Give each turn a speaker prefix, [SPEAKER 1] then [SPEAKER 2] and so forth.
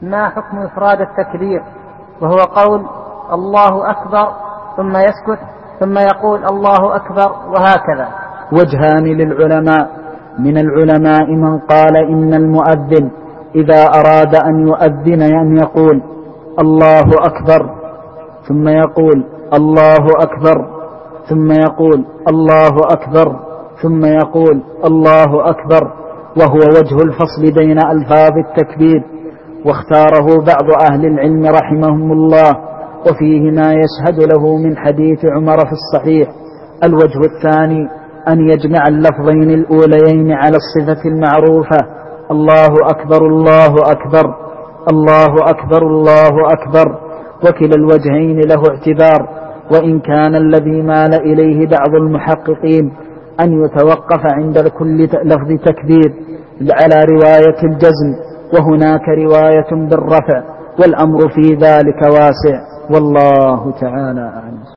[SPEAKER 1] ما حكم إفراد التكبير وهو قول الله أكبر ثم يسكت ثم يقول الله أكبر وهكذا؟
[SPEAKER 2] وجهان للعلماء. من العلماء من قال إن المؤذن إذا أراد أن يؤذن أن يقول الله أكبر ثم يقول الله أكبر ثم يقول الله أكبر ثم يقول الله أكبر، وهو وجه الفصل بين ألفاظ التكبير، واختاره بعض أهل العلم رحمهم الله، وفيه ما يشهد له من حديث عمر في الصحيح. الوجه الثاني أن يجمع اللفظين الأوليين على الصفة المعروفة الله أكبر الله أكبر الله أكبر الله أكبر، وكلا الوجهين له اعتبار، وإن كان الذي مال إليه بعض المحققين أن يتوقف عند كل لفظ تكبير على رواية الجزم، وهناك رواية بالرفع، والأمر في ذلك واسع، والله تعالى أعلم.